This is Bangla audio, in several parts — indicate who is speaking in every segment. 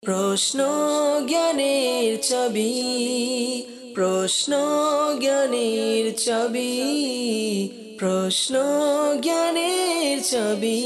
Speaker 1: প্রশ্ন জ্ঞানের চাবি, প্রশ্ন জ্ঞানের চাবি, প্রশ্ন জ্ঞানের চাবি।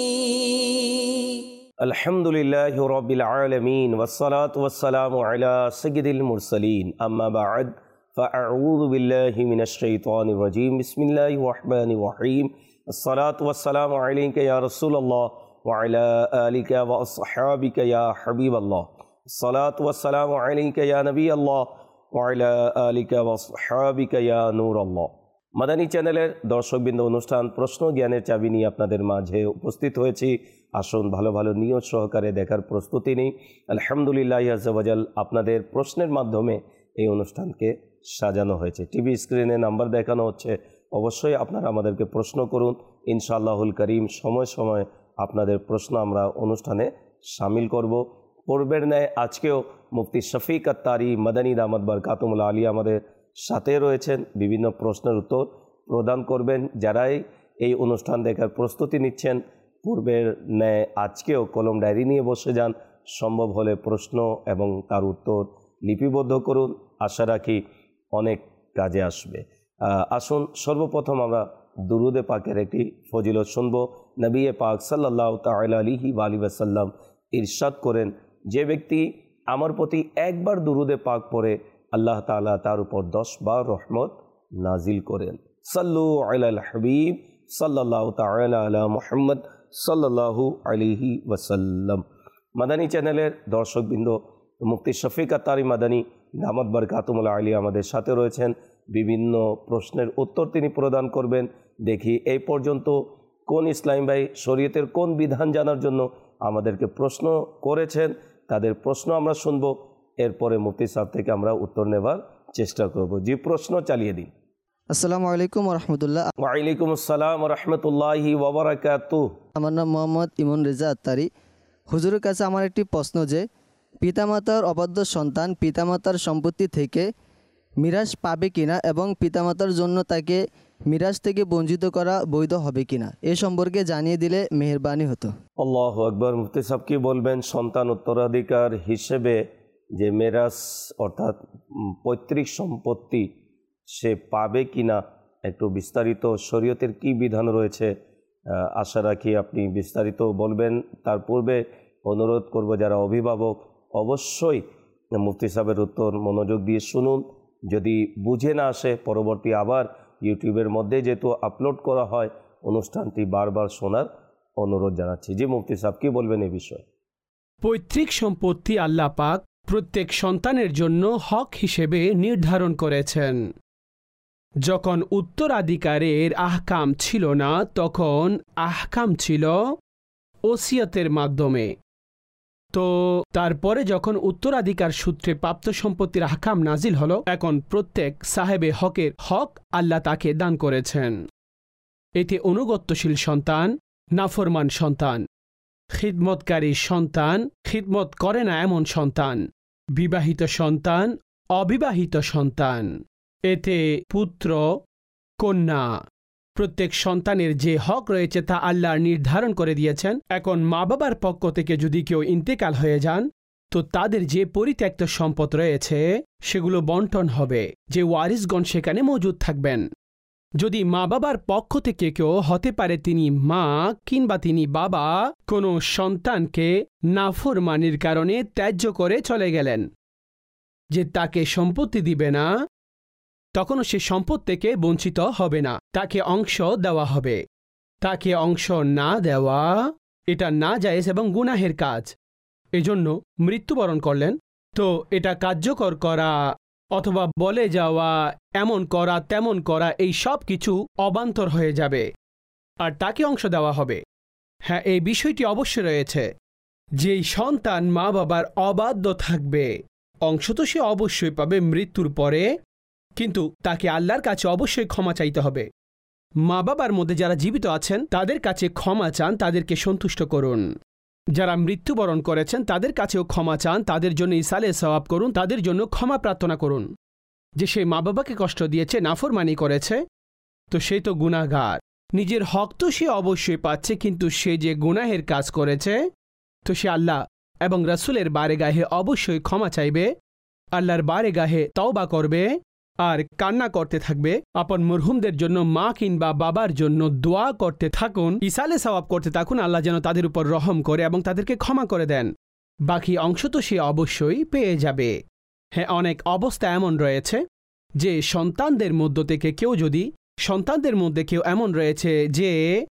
Speaker 2: আলহামদুলিল্লাহি রাব্বিল আলামিন ওয়াসসালাতু ওয়াসসালামু আলা সাইয়্যিদিল মুরসালিন আম্মা বা'দ ফাআউযু বিল্লাহি মিনাশ শাইতানির রাজীম বিসমিল্লাহির রহমানির রহিম আসসালাতু ওয়াসসালামু আলাইকা ইয়া রাসূলুল্লাহ ওয়া আলা আলিকা ওয়া আসহাবিকা ইয়া হাবিবাল্লাহ আসসালাতু ওয়াসসালামু আলাইকা ইয়া নবিয়াল্লাহ ওয়া আলা আলিকা ওয়া আসহাবিকা ইয়া নূরাল্লাহ। মাদানী চ্যানেলের দর্শকবৃন্দ, অনুষ্ঠান প্রশ্ন জ্ঞানের চাবি নিয়ে আপনাদের মাঝে উপস্থিত হয়েছি। আসুন ভালো ভালো নিয়ত সহকারে দেখার প্রস্তুতি নিই। আলহামদুলিল্লাহ আযজা ওয়া জাল, আপনাদের প্রশ্নের মাধ্যমে এই অনুষ্ঠানকে সাজানো হয়েছে। টিভি স্ক্রিনে নাম্বার দেখানো হচ্ছে, অবশ্যই আপনারা আমাদেরকে প্রশ্ন করুন। ইনশাআল্লাহুল করিম সময় সময় আপনাদের প্রশ্ন আমরা অনুষ্ঠানে শামিল করব। পূর্বের ন্যায় আজকেও মুফতি শফিক আত্তারি মাদানী দামাত বরকাতুহুল আলিয়া আমাদের সাথে রয়েছেন, বিভিন্ন প্রশ্নের উত্তর প্রদান করবেন। যারাই এই অনুষ্ঠান দেখার প্রস্তুতি নিচ্ছেন, পূর্বের ন্যায় আজকেও কলম ডায়েরি নিয়ে বসে যান। সম্ভব হলে প্রশ্ন এবং তার উত্তর লিপিবদ্ধ করুন, আশা রাখি অনেক কাজে আসবে। আসুন সর্বপ্রথম আমরা দুরুদে পাকের একটি ফজিলত শুনব। নবী পাক সাল্লাল্লাহু তাআলা আলাইহি ওয়া আলিহি ওয়াসাল্লাম ইরশাদ করেন, যে ব্যক্তি আমার প্রতি একবার দুরুদে পাক পড়ে আল্লাহ তাআলা তার উপর 10 বার রহমত নাজিল করেন। সাল্লু আলাল হাবিব সাল্লাল্লাহু তাআলা আলা মুহাম্মদ সাল্লাল্লাহু আলাইহি ওয়াসাল্লাম। মাদানী চ্যানেলের দর্শকবৃন্দ, মুফতি শফিক আত্তারি মাদানী দামাত বরকাতুহুল আলিয়া আমাদের সাথে রয়েছেন। বিভিন্ন প্রশ্নের উত্তর তিনি প্রদান করবেন। দেখি এই পর্যন্ত কোন ইসলামী ভাই শরীয়তের কোন বিধান জানার জন্য আমাদেরকে প্রশ্ন করেছেন, তাদের প্রশ্ন আমরা শুনব। এরপরে মুফতি সাহেব থেকে আমরা উত্তর নেবার চেষ্টা করব। জি, প্রশ্ন চালিয়ে দিন।
Speaker 3: আসসালামু আলাইকুম রহমতুল্লাহ।
Speaker 2: ওয়ালাইকুম আসসালাম রহমতুল্লাহি ওয়া বারাকাতুহু।
Speaker 3: আমার নাম মোহাম্মদ ইমন রেজা আত্তারি। হুজুরের কাছে আমার একটি প্রশ্ন, যে পিতামাতার অবাধ্য সন্তান পিতামাতার সম্পত্তি থেকে মিরাস পাবে কিনা এবং পিতামাতার জন্য তাকে মিরাস থেকে বঞ্চিত করা বৈধ হবে কিনা, এ সম্পর্কে জানিয়ে দিলে মেহেরবানি হতো।
Speaker 2: আল্লাহু আকবার। মুফতি সাহেব কি বলবেন, সন্তান উত্তরাধিকার হিসেবে যে মিরাস অর্থাৎ পৈতৃক সম্পত্তি সে পাবে কিনা, একটু বিস্তারিত শরীয়তের কি বিধান রয়েছে আশা রাখি আপনি বিস্তারিত বলবেন। তার পূর্বে অনুরোধ করব যারা অভিভাবক অবশ্যই মুফতি সাহেবের উত্তর মনোযোগ দিয়ে শুনুন। যদি বুঝে না আসে পরবর্তী আবার ইউটিউবের মধ্যে যেহেতু আপলোড করা হয়, অনুষ্ঠানটি বারবার শোনার অনুরোধ জানাচ্ছি। জি মুফতি সাহেব কি বলবেন এই বিষয়ে?
Speaker 4: পৈতৃক সম্পত্তি আল্লাহ পাক প্রত্যেক সন্তানের জন্য হক হিসেবে নির্ধারণ করেছেন। যখন উত্তরাধিকারের আহকাম ছিল না, তখন আহকাম ছিল ওসিয়তের মাধ্যমে। তো তারপরে যখন উত্তরাধিকার সূত্রে প্রাপ্ত সম্পত্তির আহকাম নাজিল হলো, এখন প্রত্যেক সাহেবে হকের হক আল্লাহ তাকে দান করেছেন। এতে অনুগত্যশীল সন্তান, নাফরমান সন্তান, খিদমতকারী সন্তান, খিদমত করে না এমন সন্তান, বিবাহিত সন্তান, অবিবাহিত সন্তান, এতে পুত্র, কন্যা, প্রত্যেক সন্তানের যে হক রয়েছে তা আল্লাহ নির্ধারণ করে দিয়েছেন। এখন মা বাবার পক্ষ থেকে যদি কেউ ইন্তেকাল হয়ে যান, তো তাদের যে পরিত্যক্ত সম্পদ রয়েছে সেগুলো বন্টন হবে, যে ওয়ারিসগণ সেখানে মজুদ থাকবেন। যদি মা বাবার পক্ষ থেকে কেউ হতে পারে তিনি মা কিংবা তিনি বাবা কোনো সন্তানকে নাফরমানির কারণে ত্যায্য করে চলে গেলেন, যে তাকে সম্পত্তি দিবে না, তখনও সে সম্পদ থেকে বঞ্চিত হবে না, তাকে অংশ দেওয়া হবে। তাকে অংশ না দেওয়া এটা নাজায়েজ এবং গুনাহের কাজ। এজন্য মৃত্যুবরণ করলেন, তো এটা কার্যকর করা অথবা বলে যাওয়া, এমন করা তেমন করা, এই সব কিছু অবান্তর হয়ে যাবে, আর তাকে অংশ দেওয়া হবে। হ্যাঁ, এই বিষয়টি অবশ্যই রয়েছে, যেই সন্তান মা বাবার অবাধ্য থাকবে অংশ তো সে অবশ্যই পাবে মৃত্যুর পরে, কিন্তু তাকে আল্লাহর কাছে অবশ্যই ক্ষমা চাইতে হবে। মা বাবার মধ্যে যারা জীবিত আছেন তাদের কাছে ক্ষমা চান, তাদেরকে সন্তুষ্ট করুন। যারা মৃত্যুবরণ করেছেন তাদের কাছেও ক্ষমা চান, তাদের জন্য ইসালে সওয়াব করুন, তাদের জন্য ক্ষমা প্রার্থনা করুন। যে সে মা বাবাকে কষ্ট দিয়েছে, নাফরমানি করেছে, তো সে তো গুনাহগার। নিজের হক তো সে অবশ্যই পাচ্ছে, কিন্তু সে যে গুনাহের কাজ করেছে তো সে আল্লাহ এবং রাসূলের বারেগাহে অবশ্যই ক্ষমা চাইবে, আল্লাহর বারেগাহে তওবা করবে আর কান্না করতে থাকবে, আপন মরহুমদের জন্য মা কিংবা বাবার জন্য দোয়া করতে থাকুন, ইসালে সওয়াব করতে থাকুন, আল্লাহ যেন তাদের উপর রহম করে এবং তাদেরকে ক্ষমা করে দেন। বাকি অংশ তো সে অবশ্যই পেয়ে যাবে। হ্যাঁ, অনেক অবস্থা এমন রয়েছে যে সন্তানদের মধ্যে কেউ এমন রয়েছে যে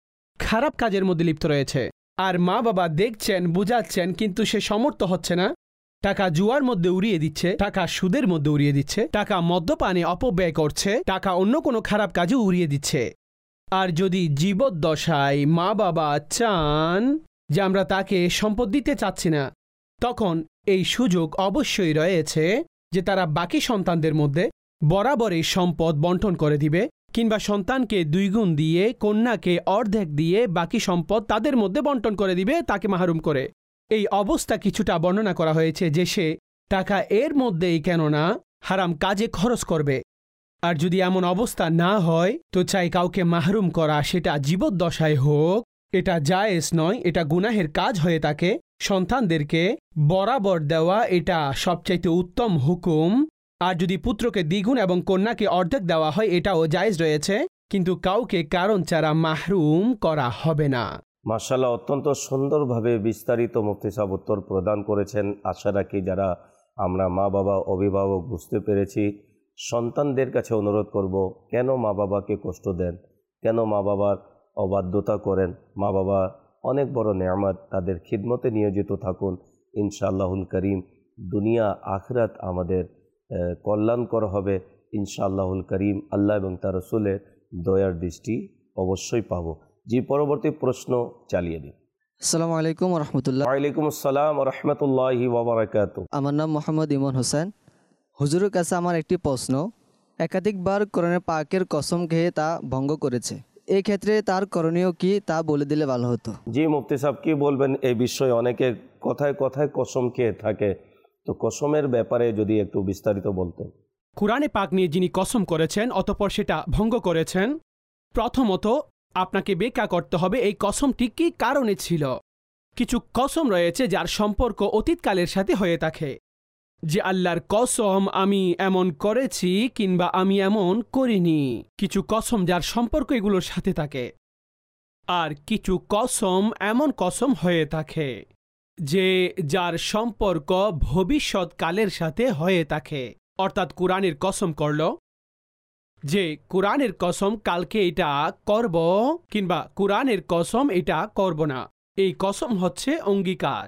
Speaker 4: খারাপ কাজের মধ্যে লিপ্ত রয়েছে, আর মা বাবা দেখছেন, বুঝাচ্ছেন, কিন্তু সে সমর্থ হচ্ছে না। টাকা জুয়ার মধ্যে উড়িয়ে দিচ্ছে, টাকা সুদের মধ্যে উড়িয়ে দিচ্ছে, টাকা মদ্যপানে অপব্যয় করছে, টাকা অন্য কোনো খারাপ কাজে উড়িয়ে দিচ্ছে। আর যদি জীবদ্দশায় মা বাবা চান যে আমরা তাকে সম্পদ দিতে চাচ্ছি না, তখন এই সুযোগ অবশ্যই রয়েছে যে তারা বাকি সন্তানদের মধ্যে বরাবরই সম্পদ বন্টন করে দিবে, কিংবা সন্তানকে 2 গুণ দিয়ে, কন্যাকে অর্ধেক দিয়ে বাকি সম্পদ তাদের মধ্যে বন্টন করে দিবে, তাকে মাহরুম করে। এই অবস্থা কিছুটা বর্ণনা করা হয়েছে যে সে টাকা এর মধ্যেই কেননা হারাম কাজে খরচ করবে। আর যদি এমন অবস্থা না হয় তো চাই কাউকে মাহরুম করা, সেটা জীবদ্দশায় হোক, এটা জায়েজ নয়, এটা গুনাহের কাজ হয়ে থাকে। সন্তানদেরকে বরাবর দেওয়া এটা সবচাইতে উত্তম হুকুম। আর যদি পুত্রকে দ্বিগুণ এবং কন্যাকে অর্ধেক দেওয়া হয় এটাও জায়েজ রয়েছে, কিন্তু কাউকে কারণ ছাড়া মাহরুম করা হবে না।
Speaker 2: মাশাআল্লাহ, অত্যন্ত সুন্দরভাবে বিস্তারিত মুফতি সাহেব উত্তর প্রদান করেছেন। আশা রাখি যারা আমরা মা বাবা অভিভাবক বুঝতে পেরেছি। সন্তানদের কাছে অনুরোধ করব, কেন মা বাবাকে কষ্ট দেন, কেন মা বাবার অবাধ্যতা করেন? মা বাবা অনেক বড় নেয়ামত, তাদের খিদমতে নিয়োজিত থাকুন। ইনশাআল্লাহুল করিম দুনিয়া আখিরাত আমাদের কল্যাণকর হবে ইনশাআল্লাহুল করিম। আল্লাহ এবং তার রাসূলের দয়ার দৃষ্টি অবশ্যই পাব। জি, পরবর্তী প্রশ্ন চালিয়ে দিন।
Speaker 3: আসসালামু আলাইকুম রহমতুল্লাহ।
Speaker 2: ওয়ালাইকুম আসসালাম ওয়া রাহমাতুল্লাহি ওয়া বারাকাতুহু।
Speaker 3: আমার নাম মোহাম্মদ ইমন হোসেন। হুজুরের কাছে আমার একটি প্রশ্ন, একাধিকবার কোরআনে পাকের কসম খেয়ে তা ভঙ্গ করেছে, এই ক্ষেত্রে তার করণীয় কি তা বলে দিলে ভালো হতো।
Speaker 2: জি মুফতি সাহেব, কি বলবেন এই বিষয়ে? অনেকে কথায় কথায় কসম খেয়ে থাকে, তো কসমের ব্যাপারে যদি একটু বিস্তারিত বলতেন।
Speaker 4: কুরআনে পাক নিয়ে যিনি কসম করেছেন অতঃপর সেটা ভঙ্গ করেছেন, প্রথমত আপনাকে ব্যাখ্যা করতে হবে এই কসমটি কী কারণে ছিল। কিছু কসম রয়েছে যার সম্পর্ক অতীতকালের সাথে হয়ে থাকে, যে আল্লাহর কসম আমি এমন করেছি কিংবা আমি এমন করিনি। কিছু কসম যার সম্পর্ক এগুলোর সাথে থাকে, আর কিছু কসম এমন কসম হয়ে থাকে যে যার সম্পর্ক ভবিষ্যৎকালের সাথে হয়ে থাকে। অর্থাৎ কুরআনের কসম করল যে কুরআনের কসম কালকে এটা করব, কিংবা কুরআনের কসম এটা করব না। এই কসম হচ্ছে অঙ্গীকার।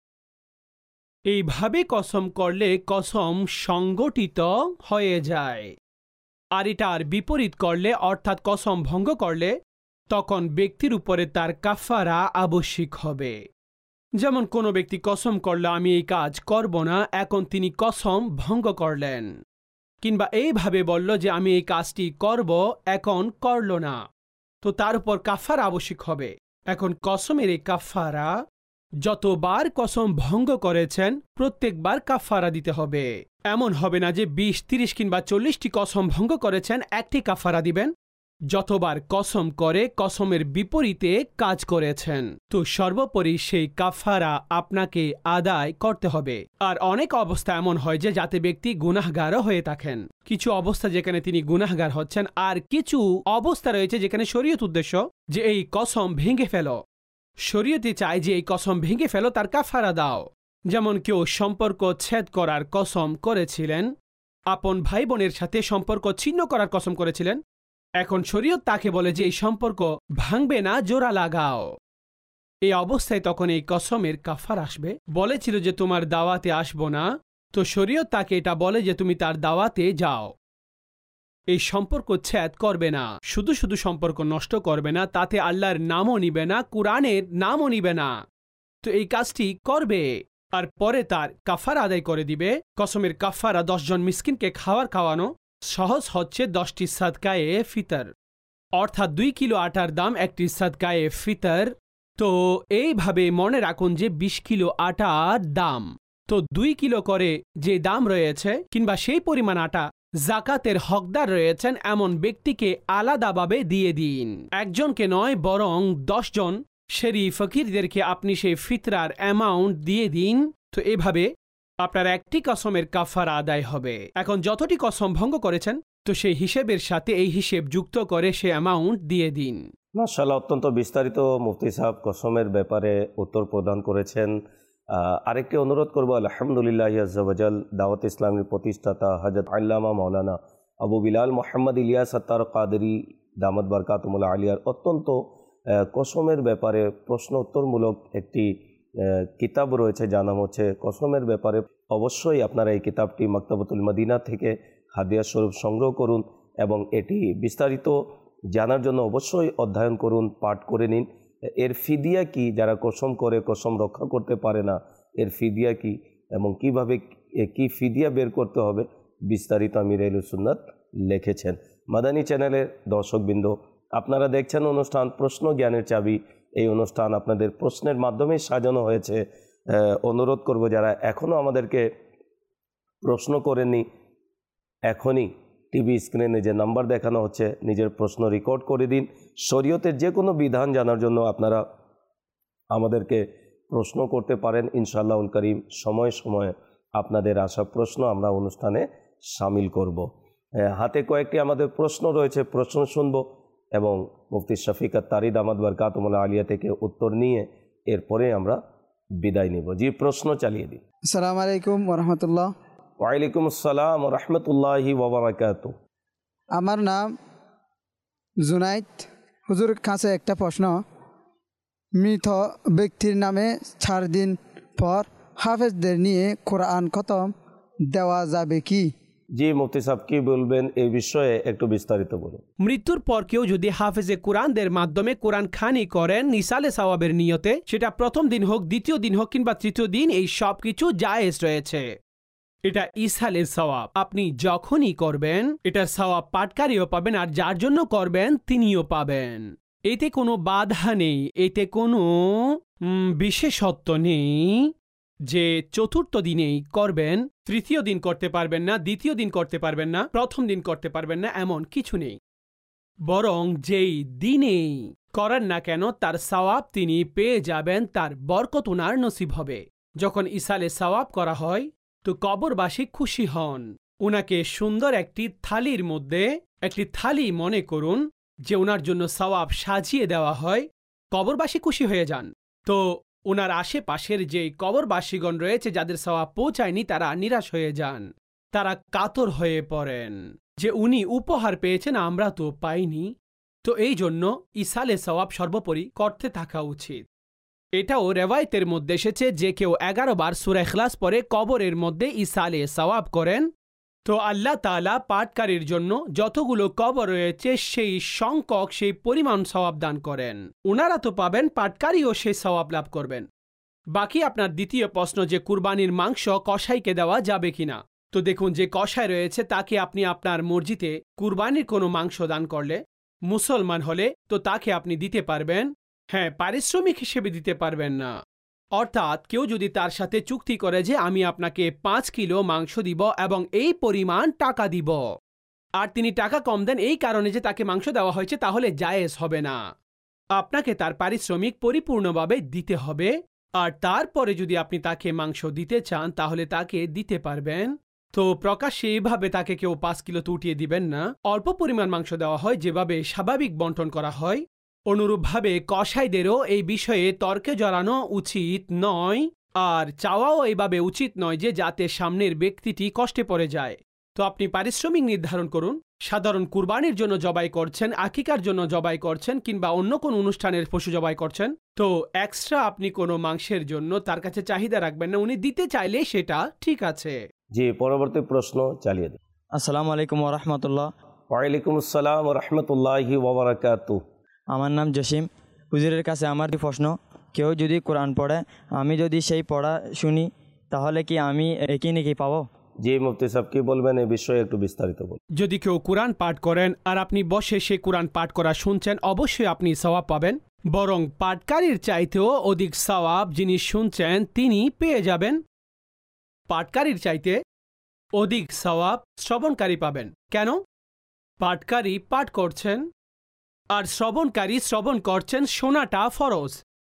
Speaker 4: এইভাবে কসম করলে কসম সংগঠিত হয়ে যায়। আর এটার বিপরীত করলে অর্থাৎ কসম ভঙ্গ করলে তখন ব্যক্তির উপরে তার কাফারা আবশ্যিক হবে। যেমন কোনো ব্যক্তি কসম করল আমি এই কাজ করব না, এখন তিনি কসম ভঙ্গ করলেন, কিংবা এইভাবে বলল যে আমি এই কাজটি করব, এখন করল না, তো তার উপর কাফারা আবশ্যিক হবে। এখন কসমের এই কাফারা যতবার কসম ভঙ্গ করেছেন প্রত্যেকবার কাফারা দিতে হবে। এমন হবে না যে 20, 30 কিংবা 40টি কসম ভঙ্গ করেছেন একটি কাফারা দিবেন। যতবার কসম করে কসমের বিপরীতে কাজ করেছেন তো সর্বোপরি সেই কাফারা আপনাকে আদায় করতে হবে। আর অনেক অবস্থা এমন হয় যে যাতে ব্যক্তি গুনাহগারও হয়ে থাকেন। কিছু অবস্থা যেখানে তিনি গুনাহগার হচ্ছেন, আর কিছু অবস্থা রয়েছে যেখানে শরীয়ত উদ্দেশ্য যে এই কসম ভেঙে ফেলো। শরীয়তে চায় যে এই কসম ভেঙে ফেলো, তার কাফারা দাও। যেমন কেউ সম্পর্ক ছেদ করার কসম করেছিলেন, আপন ভাই বোনের সাথে সম্পর্ক ছিন্ন করার কসম করেছিলেন, এখন শরীয়ত তাকে বলে যে এই সম্পর্ক ভাঙবে না, জোড়া লাগাও। এই অবস্থায় তখন এই কসমের কাফার আসবে। বলেছিল যে তোমার দাওয়াতে আসবো না, তো শরীয়ত তাকে এটা বলে যে তুমি তার দাওয়াতে যাও। এই সম্পর্ক ছেদ করবে না, শুধু শুধু সম্পর্ক নষ্ট করবে না, তাতে আল্লাহর নামও নিবে না, কুরআনের নামও নিবে না, তো এই কাজটি করবে। আর পরে তার কাফারা আদায় করে দিবে। কসমের কাফারা 10 জন মিসকিনকে খাওয়ানো সহজ হচ্ছে 10টি সাদকায়ে ফিতর, অর্থাৎ 2 কিলো আটার দাম একটি সাদকায়ে ফিতর। তো এইভাবে মনে রাখুন যে 20 কিলো আটার দাম, তো 2 কিলো করে যে দাম রয়েছে কিংবা সেই পরিমাণ আটা জাকাতের হকদার রয়েছেন এমন ব্যক্তিকে আলাদাভাবে দিয়ে দিন। একজনকে নয়, বরং 10 জন শরী ফকিরদেরকে আপনি সেই ফিতরার অ্যামাউন্ট দিয়ে দিন। তো এভাবে আপনার একটি কসমের কাফারা আদায় হবে। এখন যতটি কসম ভঙ্গ করেছেন তো সেই হিসেবের সাথে এই হিসেব যুক্ত করে সে অ্যামাউন্ট দিয়ে দিন।
Speaker 2: মাশাআল্লাহ, অত্যন্ত বিস্তারিত মুফতি সাহেব কসমের ব্যাপারে উত্তর প্রদান করেছেন। আরেকটি অনুরোধ করব, আলহামদুলিল্লাহ আজ্জা ওয়াজাল দাওয়াত ইসলামের প্রতিষ্ঠাতা হযরত আল্লামা মাওলানা আবু বিলাল মোহাম্মদ ইলিয়াস আত্তার কাদেরী দামাত বারকাতুহুল আলিয়ার অত্যন্ত কসমের ব্যাপারে প্রশ্ন উত্তরমূলক একটি কিতাব রয়েছে, যার নাম হচ্ছে কসমের ব্যাপারে। অবশ্যই আপনারা এই কিতাবটি মাকতাবাতুল মদিনা থেকে হাদিয়া স্বরূপ সংগ্রহ করুন এবং এটি বিস্তারিত জানার জন্য অবশ্যই অধ্যয়ন করুন, পাঠ করে নিন। এর ফিদিয়া কি, যারা কসম করে কসম রক্ষা করতে পারে না, এর ফিদিয়া কি এবং কিভাবে কি ফিদিয়া বের করতে হবে, বিস্তারিত আমির আহলুস সুন্নাত লিখেছেন। মাদানী চ্যানেলের দর্শকবৃন্দ, আপনারা দেখছেন অনুষ্ঠান প্রশ্ন জ্ঞানের চাবি। এই অনুষ্ঠান আপনাদের প্রশ্নের মাধ্যমে সাজানো হয়েছে। অনুরোধ করব, যারা এখনও আমাদেরকে প্রশ্ন করেননি, এখনই টিভি স্ক্রিনে যে নাম্বার দেখানো হচ্ছে নিজের প্রশ্ন রেকর্ড করে দিন। শরীয়তের যে কোনো বিধান জানার জন্য আপনারা আমাদেরকে প্রশ্ন করতে পারেন। ইনশাআল্লাহুল কারীম সময়ে সময়ে আপনাদের আসা প্রশ্ন আমরা অনুষ্ঠানে শামিল করব। হাতে কয়েকটি আমাদের প্রশ্ন রয়েছে, প্রশ্ন শুনব এবং মুফতি শফিক আত-তারি দামাত বারকাতুহুল আলিয়া থেকে উত্তর নিয়ে এরপরে আমরা বিদায় নিব। জি, প্রশ্ন চালিয়ে দিন।
Speaker 5: আসসালামু আলাইকুম ওয়া রাহমাতুল্লাহ।
Speaker 2: ওয়ালাইকুম আসসালাম ওয়া রাহমাতুল্লাহি ওয়া বারাকাতুহু।
Speaker 5: আমার নাম জুনাইদ। হুজুর কাছে একটা প্রশ্ন, মৃত ব্যক্তির নামে 4 দিন পর হাফেজদের নিয়ে কোরআন খতম দেওয়া যাবে কি?
Speaker 2: জি, মুফতি সাহেব কি বলবেন এই বিষয়ে, একটু বিস্তারিত বলুন।
Speaker 4: মৃত্যুর পর কেউ যদি হাফেজে কোরআনদের মাধ্যমে কোরআন খানি করেন নিসালে সওয়াবের নিয়তে, সেটা প্রথম দিন হোক, দ্বিতীয় দিন হোক কিংবা তৃতীয় দিন, এই সব কিছু জায়েজ রয়েছে। এটা ইসালে সওয়াব, আপনি যখনই করবেন এটার সওয়াব পাঠকারীও পাবেন আর যার জন্য করবেন তিনিও পাবেন। এতে কোনো বাধা নেই, এতে কোনো বিশেষত্ব নেই যে চতুর্থ দিনেই করবেন, তৃতীয় দিন করতে পারবেন না, দ্বিতীয় দিন করতে পারবেন না, প্রথম দিন করতে পারবেন না, এমন কিছু নেই। বরং যেই দিনেই করেন না কেন তার সওয়াব তিনি পেয়ে যাবেন, তার বরকত উনার নসিব হবে। যখন ইসালে সওয়াব করা হয় তো কবরবাসী খুশি হন। উনাকে সুন্দর একটি থালির মধ্যে একটি থালি মনে করুন যে উনার জন্য সওয়াব সাজিয়ে দেওয়া হয়, কবরবাসী খুশি হয়ে যান। তো ওনার আশেপাশের যে কবরবাসীগণ রয়েছে যাদের সওয়াব পৌঁছায়নি তারা নিরাশ হয়ে যান, তারা কাতর হয়ে পড়েন যে উনি উপহার পেয়েছেন, আমরা তো পাইনি। তো এই জন্য ইসালে সওয়াব সর্বোপরি করতে থাকা উচিত। এটাও রেওয়ায়েতের মধ্যে এসেছে যে কেউ 11 বার সূরা ইখলাস পড়ে কবরের মধ্যে ইসালে সওয়াব করেন তো আল্লাহ তাআলা পাঠকারীর জন্য যতগুলো কবর রয়েছে সেই সংখ্যক সেই পরিমাণ সওয়াব দান করেন। ওনারা তো পাবেন, পাঠকারীও সেই সওয়াব লাভ করবেন। বাকি আপনার দ্বিতীয় প্রশ্ন যে কুরবানির মাংস কসাইকে দেওয়া যাবে কিনা, তো দেখুন যে কসাই রয়েছে তাকে আপনি আপনার মসজিদে কুরবানির কোনো মাংস দান করলে, মুসলমান হলে তো তাকে আপনি দিতে পারবেন, হ্যাঁ পারিশ্রমিক হিসেবে দিতে পারবেন না। অর্থাৎ কেউ যদি তার সাথে চুক্তি করে যে আমি আপনাকে 5 কিলো মাংস দিব এবং এই পরিমাণ টাকা দিব, আর তিনি টাকা কম দেন এই কারণে যে তাকে মাংস দেওয়া হয়েছে, তাহলে জায়েজ হবে না। আপনাকে তার পারিশ্রমিক পরিপূর্ণভাবে দিতে হবে, আর তারপরে যদি আপনি তাকে মাংস দিতে চান তাহলে তাকে দিতে পারবেন। তো প্রকাশ্যে এইভাবে তাকে কেউ 5 কিলো তো উঠিয়ে দিবেন না, অল্প পরিমাণ মাংস দেওয়া হয় যেভাবে স্বাভাবিক বন্টন করা হয়। অনুরূপভাবে কসাইদেরও এই বিষয়ে তর্কে জড়ানো উচিত নয়, আর চাওয়াও এইভাবে উচিত নয় যে যাতে সামনের ব্যক্তিটি কষ্টে পড়ে যায়। তো আপনি পারিশ্রমিক নির্ধারণ করুন। সাধারণ কুরবানির জন্য জবাই করছেন, আকিকার জন্য জবাই করছেন কিংবা অন্য কোনো অনুষ্ঠানের পশু জবাই করছেন, তো এক্সট্রা আপনি কোনো মাংসের জন্য তার কাছে চাহিদা রাখবেন না। উনি দিতে চাইলে সেটা ঠিক আছে।
Speaker 2: জি, পরবর্তী প্রশ্ন চালিয়ে দিন।
Speaker 6: আসসালামু আলাইকুম ওয়া রাহমাতুল্লাহ।
Speaker 2: ওয়ালাইকুম আসসালাম ওয়া রাহমাতুল্লাহি ওয়া বারাকাতুহু।
Speaker 6: আমার নাম জসিম। হুজুরের কাছে আমার প্রশ্ন, কেউ যদি কোরআন পড়ে আমি যদি সেই পড়া শুনি তাহলে কি আমি একই নেকি পাবো?
Speaker 2: জি, মুফতি সাহেব কি বলবেন এই বিষয়ে, একটু বিস্তারিত বলুন।
Speaker 4: যদি কেউ কোরআন পাঠ করেন আর আপনি বসে সে কোরআন পাঠ করা শুনছেন, অবশ্যই আপনি সওয়াব পাবেন, বরং পাঠকারীর চাইতেও অধিক সওয়াব যিনি শুনছেন তিনি পেয়ে যাবেন। পাঠকারীর চাইতে অধিক সওয়াব শ্রবণকারী পাবেন। কেন? পাঠকারী পাঠ করছেন আর শ্রবণকারী শ্রবণ করছেন, শোনাটা ফরজ।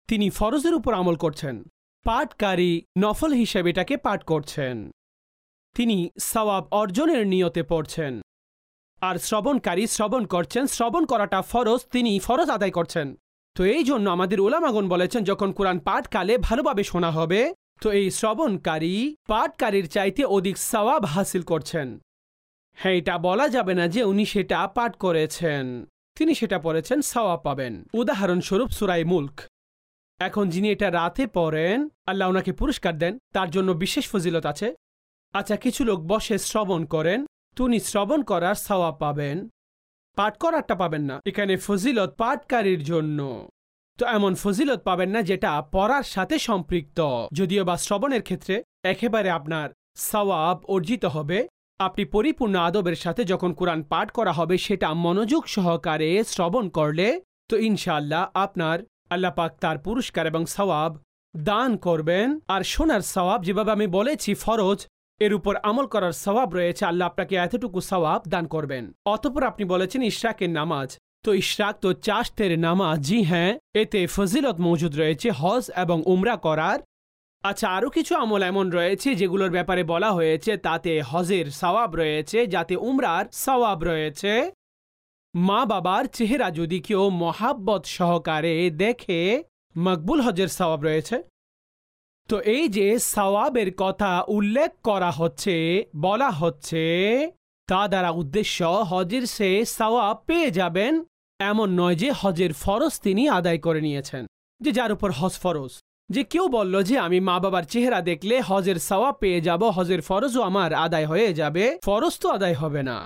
Speaker 4: তিনি ফরজের উপর আমল করছেন, পাঠকারী নফল হিসেবে এটাকে পাঠ করছেন, তিনি সওয়াব অর্জনের নিয়তে পড়ছেন। আর শ্রবণকারী শ্রবণ করছেন, শ্রবণ করাটা ফরজ, তিনি ফরজ আদায় করছেন। তো এই জন্য আমাদের উলামাগণ বলেছেন যখন কোরআন পাঠকালে ভালোভাবে শোনা হবে তো এই শ্রবণকারী পাঠকারীর চাইতে অধিক সওয়াব হাসিল করছেন। হ্যাঁ, এটা বলা যাবে না যে উনি সেটা পাঠ করেছেন, তিনি সেটা পড়েছেন, সওয়াব পাবেন। উদাহরণস্বরূপ সূরা মুলক, এখন যিনি এটা রাতে পড়েন আল্লাহ ওনাকে পুরস্কার দেন, তার জন্য বিশেষ ফজিলত আছে। আচ্ছা, কিছু লোক বসে শ্রবণ করেন, তিনি শ্রবণ করার সওয়াব পাবেন, পাঠ করারটা পাবেন না। এখানে ফজিলত পাঠকারীর জন্য, তো এমন ফজিলত পাবেন না যেটা পড়ার সাথে সম্পৃক্ত। যদিও বা শ্রবণের ক্ষেত্রে একেবারে আপনার সওয়াব অর্জিত হবে। আপনি পরিপূর্ণ আদবের সাথে যখন কোরআন পাঠ করা হবে সেটা মনোযোগ সহকারে শ্রবণ করলে তো ইনশাআল্লাহ আপনার আল্লাহ পাক তার পুরস্কার এবং সওয়াব দান করবেন। আর শোনার সওয়াব, যেভাবে আমি বলেছি ফরজ, এর উপর আমল করার সওয়াব রয়েছে, আল্লাহ আপনাকে এতটুকু সওয়াব দান করবেন। অতঃপর আপনি বলেছেন ইশরাকের নামাজ, তো ইশরাক তো চাশতের নামাজ, জি হ্যাঁ, এতে ফজিলত মজুদ রয়েছে হজ এবং উমরা করার। আচ্ছা, আরও কিছু আমল এমন রয়েছে যেগুলোর ব্যাপারে বলা হয়েছে তাতে হজের সওয়াব রয়েছে, যাতে উমরার সওয়াব রয়েছে। মা বাবার চেহারা যদি কেউ মহাব্বত সহকারে দেখে মকবুল হজের সওয়াব রয়েছে। তো এই যে সওয়াবের কথা উল্লেখ করা হচ্ছে, বলা হচ্ছে, তা দ্বারা উদ্দেশ্য হজের সে সওয়াব পেয়ে যাবেন এমন নয় যে হজের ফরজ তিনি আদায় করে নিয়েছেন, যে যার উপর হজ ফরজ। যে কেউ বলল যে আমি মা বাবার চেহারা দেখলে হজের সওয়াব পেয়ে যাব, হজের ফরজও আমার আদায় হয়ে যাবে, ফরজ তো আদায় হবে না।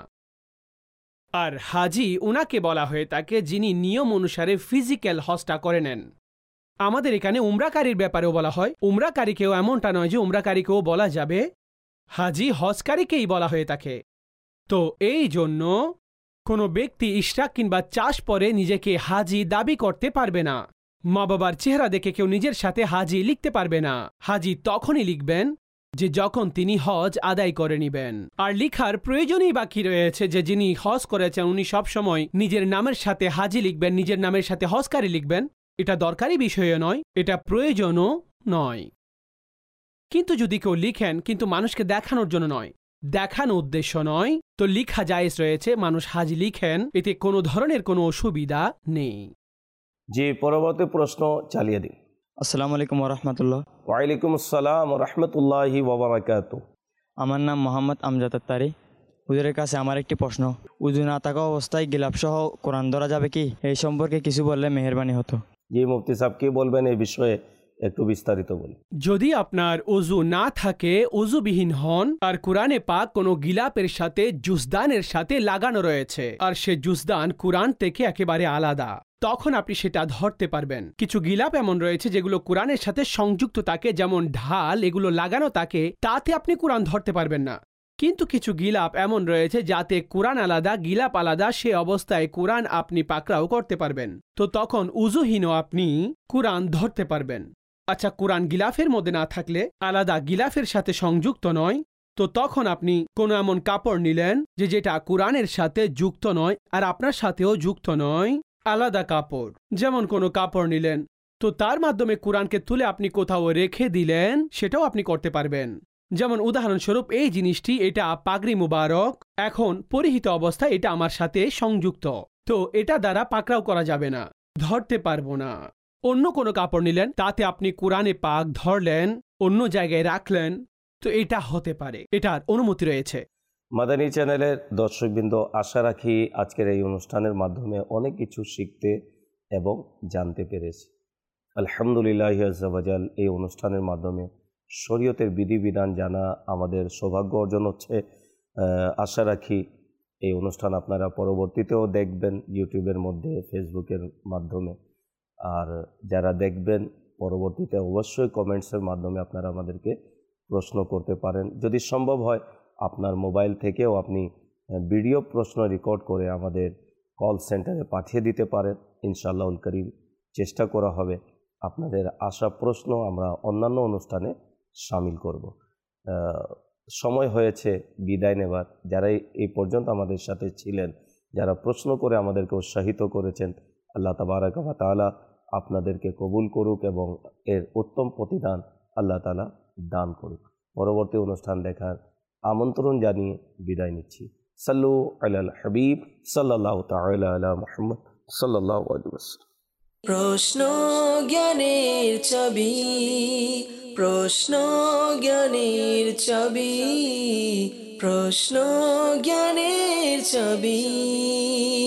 Speaker 4: আর হাজি উনাকে বলা হয়ে থাকে যিনি নিয়ম অনুসারে ফিজিক্যাল হজটা করে নেন। আমাদের এখানে উমরাকারীর ব্যাপারেও বলা হয়, উমরাকারীকেও এমনটা নয় যে উমরাকারীকেও বলা যাবে, হাজি হজকারীকেই বলা হয়ে থাকে। তো এই জন্য কোনো ব্যক্তি ইশরাক কিংবা চাষ পরে নিজেকে হাজি দাবি করতে পারবে না। মা বাবার চেহারা দেখে কেউ নিজের সাথে হাজি লিখতে পারবে না। হাজি তখনই লিখবেন যে যখন তিনি হজ আদায় করে নিবেন। আর লিখার প্রয়োজনই বাকি রয়েছে যে যিনি হজ করেছেন উনি সবসময় নিজের নামের সাথে হাজি লিখবেন, নিজের নামের সাথে হজকারী লিখবেন। এটা দরকারি বিষয় নয়, এটা প্রয়োজনও নয়। কিন্তু যদি কেউ লিখেন কিন্তু মানুষকে দেখানোর জন্য নয়, দেখানো উদ্দেশ্য নয়, তো লিখা জায়েজ রয়েছে, মানুষ হাজি লিখেন, এতে কোনো ধরনের কোনো অসুবিধা নেই।
Speaker 2: জি, পরবর্তী প্রশ্ন চালিয়ে দিন।
Speaker 6: আসসালামু আলাইকুম ওরহমতুল্লাহ।
Speaker 2: ওয়ালাইকুম আসসালাম রহমতুল্লাহি ওয়াবারাকাতু।
Speaker 6: আমার নাম মোহাম্মদ আমজাদ আত্তারি। হুজুরের কাছে আমার একটি প্রশ্ন, উযু না থাকা অবস্থায় গিলাপ সহ কোরআন ধরা যাবে কি? এই সম্পর্কে কিছু বললে মেহেরবানি হতো।
Speaker 2: জি, মুফতি সাহেব কি বলবেন এই বিষয়ে একটু বিস্তারিত বলি।
Speaker 4: যদি আপনার ওযু না থাকে, ওযুবিহীন হন, আর কোরআনে পাক কোনো গিলাপের সাথে জুসদানের সাথে লাগানো রয়েছে আর সে জুসদান কোরআন থেকে একেবারে আলাদা, তখন আপনি সেটা ধরতে পারবেন। কিছু গিলাপ এমন রয়েছে যেগুলো কোরআনের সাথে সংযুক্ত থাকে, যেমন ঢাল, এগুলো লাগানো থাকে, তাতে আপনি কোরআন ধরতে পারবেন না। কিন্তু কিছু গিলাপ এমন রয়েছে যাতে কোরআন আলাদা, গিলাপ আলাদা, সে অবস্থায় কোরআন আপনি পাকড়াও করতে পারবেন। তো তখন উযুহীনও আপনি কোরআন ধরতে পারবেন। আচ্ছা, কোরআন গিলাফের মধ্যে না থাকলে, আলাদা গিলাফের সাথে সংযুক্ত নয়, তো তখন আপনি কোনো এমন কাপড় নিলেন যেটা কোরআনের সাথে যুক্ত নয় আর আপনার সাথেও যুক্ত নয়, আলাদা কাপড়, যেমন কোনো কাপড় নিলেন, তো তার মাধ্যমে কোরআনকে তুলে আপনি কোথাও রেখে দিলেন, সেটাও আপনি করতে পারবেন। যেমন উদাহরণস্বরূপ এই জিনিসটি, এটা পাগড়ি মুবারক, এখন পরিহিত অবস্থায় এটা আমার সাথে সংযুক্ত, তো এটা দ্বারা পাকড়াও করা যাবে না, ধরতে পারবো না। অন্য কোনো কাপড় নিলেন, তাতে আপনি কোরআনে পাক ধরলেন, অন্য জায়গায় রাখলেন, তো এটা হতে পারে, এটার অনুমতি রয়েছে।
Speaker 2: মাদানী চ্যানেলের দর্শকবৃন্দ, আশা রাখি আজকের এই অনুষ্ঠানের মাধ্যমে অনেক কিছু শিখতে এবং জানতে পেরেছি। আলহামদুলিল্লাহ আযজা ওয়াজাল, এই অনুষ্ঠানের মাধ্যমে শরীয়তের বিধিবিধান জানা আমাদের সৌভাগ্য অর্জন হচ্ছে। আশা রাখি এই অনুষ্ঠান আপনারা পরবর্তীতেও দেখবেন ইউটিউবের মধ্যে, ফেসবুকের মাধ্যমে। আর যারা দেখবেন পরবর্তীতে অবশ্যই কমেন্টসের মাধ্যমে আপনারা আমাদেরকে প্রশ্ন করতে পারেন। যদি সম্ভব হয় আপনার মোবাইল থেকেও আপনি ভিডিও প্রশ্ন রেকর্ড করে আমাদের কল সেন্টারে পাঠিয়ে দিতে পারেন। ইনশাআল্লাহুল কারীম চেষ্টা করা হবে আপনাদের আসা প্রশ্ন আমরা অন্যান্য অনুষ্ঠানে শামিল করব। সময় হয়েছে বিদায় নেবার। যারা এই পর্যন্ত আমাদের সাথে ছিলেন, যারা প্রশ্ন করে আমাদেরকে উৎসাহিত করেছেন, আল্লাহ তাবারাকা ওয়া তাআলা আপনাদেরকে কবুল করুক এবং এর উত্তম প্রতিদান আল্লাহ তাআলা দান করুক। পরবর্তী অনুষ্ঠান দেখার আমন্ত্রণ জানিয়ে বিদায় নিচ্ছি। সাল্লু আলাল হাবিব সাল্লাল্লাহু তাআলা আলা মুহাম্মদ সাল্লাল্লাহু আলাইহি ওয়াসাল্লাম।
Speaker 1: প্রশ্ন জ্ঞানের চাবি, প্রশ্ন জ্ঞানের চাবি, প্রশ্ন জ্ঞানের চাবি।